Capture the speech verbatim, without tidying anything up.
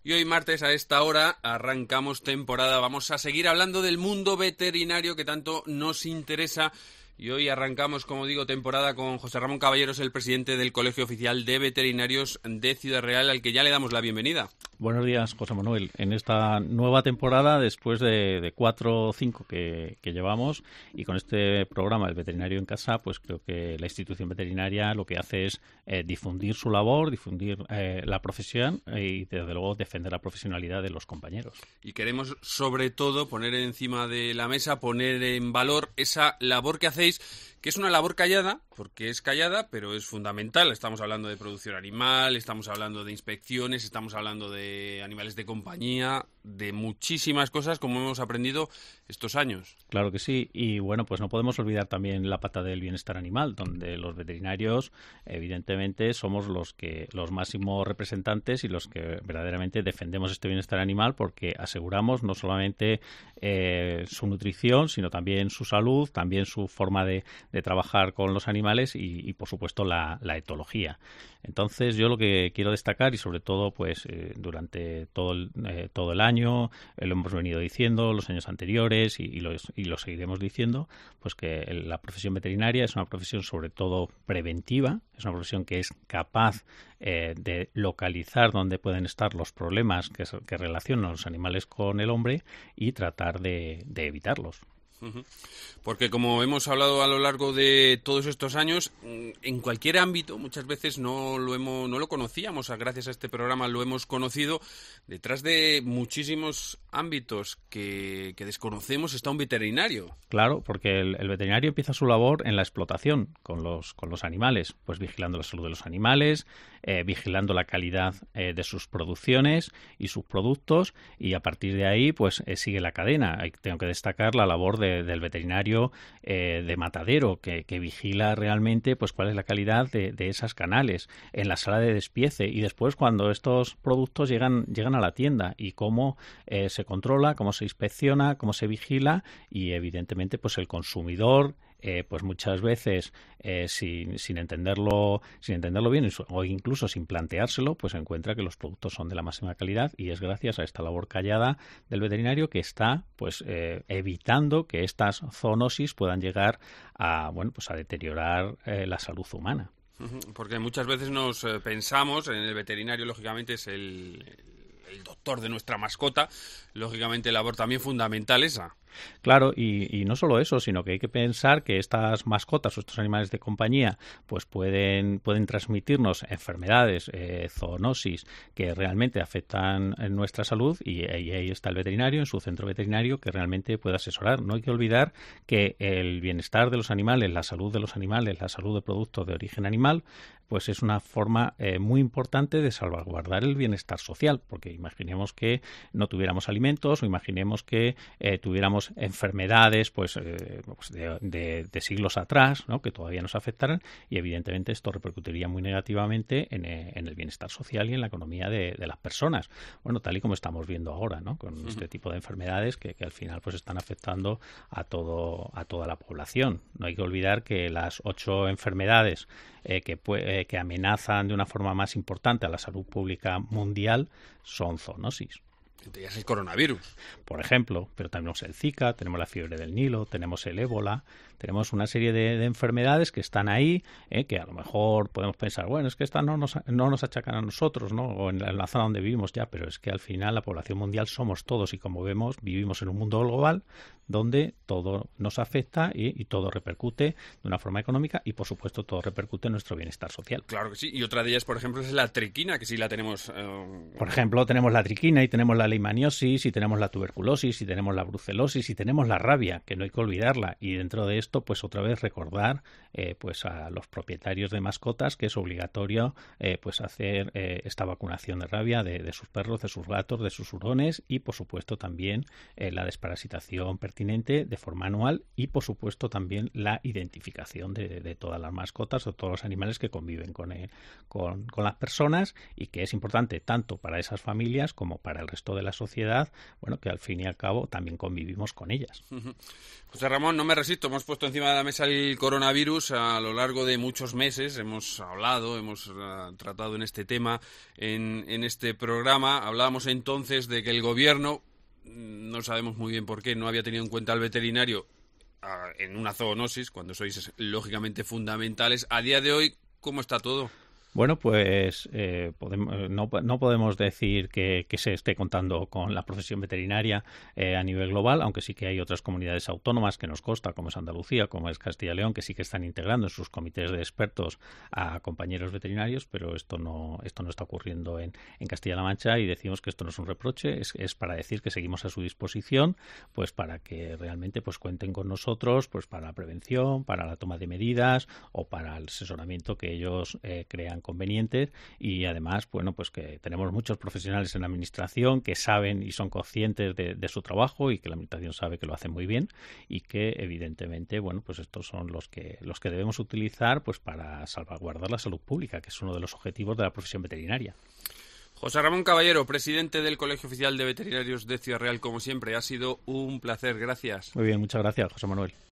Y hoy martes a esta hora arrancamos temporada. Vamos a seguir hablando del mundo veterinario que tanto nos interesa. Y hoy arrancamos, como digo, temporada con José Ramón Caballeros, el presidente del Colegio Oficial de Veterinarios de Ciudad Real, al que ya le damos la bienvenida. Buenos días, José Manuel. En esta nueva temporada, después de, de cuatro o cinco que, que llevamos, y con este programa, El Veterinario en Casa, pues creo que la institución veterinaria lo que hace es eh, difundir su labor, difundir eh, la profesión y, desde luego, defender la profesionalidad de los compañeros. Y queremos, sobre todo, poner encima de la mesa, poner en valor esa labor que hacéis, que es una labor callada, porque es callada, pero es fundamental. Estamos hablando de producción animal, estamos hablando de inspecciones, estamos hablando de animales de compañía, de muchísimas cosas, como hemos aprendido estos años. Claro que sí, y bueno, pues no podemos olvidar también la pata del bienestar animal, donde los veterinarios, evidentemente, somos los que los máximos representantes y los que verdaderamente defendemos este bienestar animal, porque aseguramos no solamente eh, su nutrición, sino también su salud, también su forma de, de trabajar con los animales y, y por supuesto, la, la etología. Entonces, yo lo que quiero destacar, y sobre todo pues eh, durante todo el, eh, todo el año, eh, lo hemos venido diciendo, los años anteriores, y, y, lo, y lo seguiremos diciendo, pues que el, la profesión veterinaria es una profesión sobre todo preventiva, es una profesión que es capaz eh, de localizar dónde pueden estar los problemas que, que relacionan los animales con el hombre y tratar de, de evitarlos. Porque, como hemos hablado a lo largo de todos estos años, en cualquier ámbito muchas veces no lo hemos, no lo conocíamos, gracias a este programa lo hemos conocido. Detrás de muchísimos ámbitos que, que desconocemos está un veterinario. Claro, porque el, el veterinario empieza su labor en la explotación con los, con los animales, pues vigilando la salud de los animales, eh, vigilando la calidad eh, de sus producciones y sus productos, y a partir de ahí pues eh, sigue la cadena. Tengo que destacar la labor de De, del veterinario eh, de matadero que, que vigila realmente pues cuál es la calidad de, de esas canales en la sala de despiece, y después cuando estos productos llegan llegan a la tienda, y cómo eh, se controla, cómo se inspecciona, cómo se vigila, y evidentemente pues el consumidor Eh, pues muchas veces eh, sin, sin entenderlo sin entenderlo bien o incluso sin planteárselo, pues encuentra que los productos son de la máxima calidad, y es gracias a esta labor callada del veterinario que está pues eh, evitando que estas zoonosis puedan llegar a bueno pues a deteriorar eh, la salud humana. Porque muchas veces nos eh, pensamos en el veterinario, lógicamente es el, el doctor de nuestra mascota, lógicamente labor también fundamental esa. Claro, y, y no solo eso, sino que hay que pensar que estas mascotas o estos animales de compañía pues pueden, pueden transmitirnos enfermedades, eh, zoonosis, que realmente afectan en nuestra salud, y, y ahí está el veterinario en su centro veterinario que realmente puede asesorar. No hay que olvidar que el bienestar de los animales, la salud de los animales, la salud de productos de origen animal, pues es una forma eh, muy importante de salvaguardar el bienestar social, porque imaginemos que no tuviéramos alimentos, o imaginemos que eh, tuviéramos enfermedades pues, eh, pues de, de, de siglos atrás, ¿no?, que todavía nos afectaran, y evidentemente esto repercutiría muy negativamente en, eh, en el bienestar social y en la economía de, de las personas. Bueno, tal y como estamos viendo ahora, ¿no?, con uh-huh. este tipo de enfermedades que, que al final pues están afectando a todo a toda la población. No hay que olvidar que las ocho enfermedades eh, que, eh, que amenazan de una forma más importante a la salud pública mundial son zoonosis. Entre ellas el coronavirus. Por ejemplo, pero tenemos el Zika, tenemos la fiebre del Nilo, tenemos el ébola, tenemos una serie de, de enfermedades que están ahí, eh, que a lo mejor podemos pensar, bueno, es que estas no nos, no nos achacan a nosotros, ¿no?, o en la, en la zona donde vivimos ya, pero es que al final la población mundial somos todos, y como vemos, vivimos en un mundo global donde todo nos afecta y, y todo repercute de una forma económica, y por supuesto todo repercute en nuestro bienestar social. Claro que sí, y otra de ellas, por ejemplo, es la triquina, que sí la tenemos. Eh... Por ejemplo, tenemos la triquina, y tenemos la leishmaniosis, y tenemos la tuberculosis, y tenemos la brucelosis, y tenemos la rabia, que no hay que olvidarla. Y dentro de esto, pues otra vez recordar eh, pues a los propietarios de mascotas que es obligatorio eh, pues hacer eh, esta vacunación de rabia de, de sus perros, de sus gatos, de sus hurones, y por supuesto también eh, la desparasitación pertinente de forma anual, y por supuesto también la identificación de, de todas las mascotas o todos los animales que conviven con, el, con, con las personas, y que es importante tanto para esas familias como para el resto de de la sociedad, bueno, que al fin y al cabo también convivimos con ellas. José Ramón, no me resisto, hemos puesto encima de la mesa el coronavirus a lo largo de muchos meses, hemos hablado, hemos uh, tratado en este tema, en, en este programa, hablábamos entonces de que el gobierno, no sabemos muy bien por qué, no había tenido en cuenta al veterinario uh, en una zoonosis, cuando sois lógicamente fundamentales. A día de hoy, ¿cómo está todo? Bueno, pues eh, podemos, no, no podemos decir que, que se esté contando con la profesión veterinaria eh, a nivel global, aunque sí que hay otras comunidades autónomas que nos consta, como es Andalucía, como es Castilla y León, que sí que están integrando en sus comités de expertos a compañeros veterinarios, pero esto no, esto no está ocurriendo en, en Castilla-La Mancha, y decimos que esto no es un reproche, es, es para decir que seguimos a su disposición, pues para que realmente pues cuenten con nosotros, pues para la prevención, para la toma de medidas o para el asesoramiento que ellos eh, crean convenientes. Y además, bueno, pues que tenemos muchos profesionales en la administración que saben y son conscientes de, de su trabajo, y que la administración sabe que lo hace muy bien, y que evidentemente, bueno, pues estos son los que los que debemos utilizar pues para salvaguardar la salud pública, que es uno de los objetivos de la profesión veterinaria. José Ramón Caballero, presidente del Colegio Oficial de Veterinarios de Ciudad Real, como siempre, ha sido un placer. Gracias. Muy bien, muchas gracias, José Manuel.